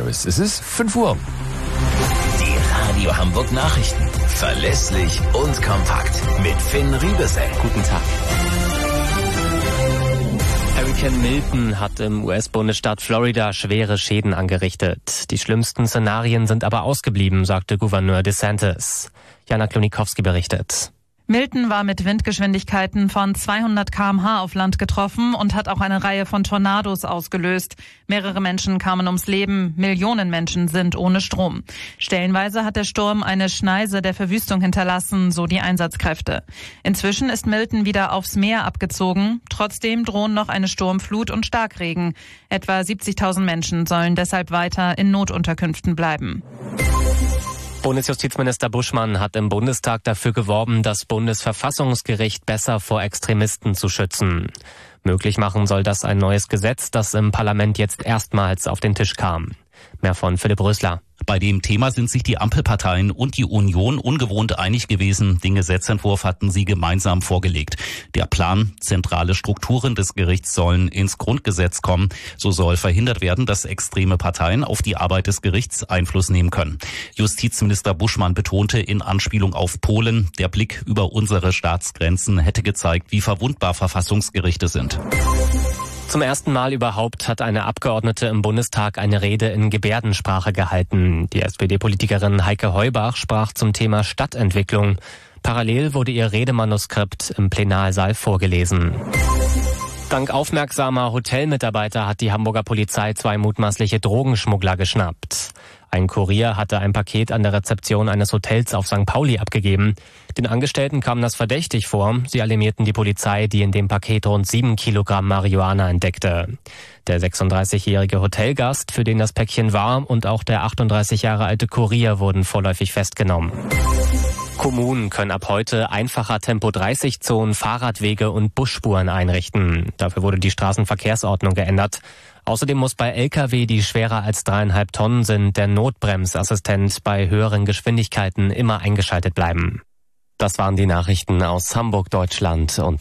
Service. Es ist 5 Uhr. Die Radio Hamburg Nachrichten. Verlässlich und kompakt. Mit Finn Riebesell. Guten Tag. Hurrikan Milton hat im US-Bundesstaat Florida schwere Schäden angerichtet. Die schlimmsten Szenarien sind aber ausgeblieben, sagte Gouverneur DeSantis. Jana Klonikowski berichtet. Milton war mit Windgeschwindigkeiten von 200 km/h auf Land getroffen und hat auch eine Reihe von Tornados ausgelöst. Mehrere Menschen kamen ums Leben, Millionen Menschen sind ohne Strom. Stellenweise hat der Sturm eine Schneise der Verwüstung hinterlassen, so die Einsatzkräfte. Inzwischen ist Milton wieder aufs Meer abgezogen. Trotzdem drohen noch eine Sturmflut und Starkregen. Etwa 70.000 Menschen sollen deshalb weiter in Notunterkünften bleiben. Bundesjustizminister Buschmann hat im Bundestag dafür geworben, das Bundesverfassungsgericht besser vor Extremisten zu schützen. Möglich machen soll das ein neues Gesetz, das im Parlament jetzt erstmals auf den Tisch kam. Mehr von Philipp Rösler. Bei dem Thema sind sich die Ampelparteien und die Union ungewohnt einig gewesen. Den Gesetzentwurf hatten sie gemeinsam vorgelegt. Der Plan, zentrale Strukturen des Gerichts sollen ins Grundgesetz kommen. So soll verhindert werden, dass extreme Parteien auf die Arbeit des Gerichts Einfluss nehmen können. Justizminister Buschmann betonte in Anspielung auf Polen, der Blick über unsere Staatsgrenzen hätte gezeigt, wie verwundbar Verfassungsgerichte sind. Zum ersten Mal überhaupt hat eine Abgeordnete im Bundestag eine Rede in Gebärdensprache gehalten. Die SPD-Politikerin Heike Heubach sprach zum Thema Stadtentwicklung. Parallel wurde ihr Redemanuskript im Plenarsaal vorgelesen. Dank aufmerksamer Hotelmitarbeiter hat die Hamburger Polizei 2 mutmaßliche Drogenschmuggler geschnappt. Ein Kurier hatte ein Paket an der Rezeption eines Hotels auf St. Pauli abgegeben. Den Angestellten kam das verdächtig vor. Sie alarmierten die Polizei, die in dem Paket rund 7 Kilogramm Marihuana entdeckte. Der 36-jährige Hotelgast, für den das Päckchen war, und auch der 38 Jahre alte Kurier wurden vorläufig festgenommen. Kommunen können ab heute einfacher Tempo-30-Zonen, Fahrradwege und Busspuren einrichten. Dafür wurde die Straßenverkehrsordnung geändert. Außerdem muss bei Lkw, die schwerer als 3,5 Tonnen sind, der Notbremsassistent bei höheren Geschwindigkeiten immer eingeschaltet bleiben. Das waren die Nachrichten aus Hamburg, Deutschland und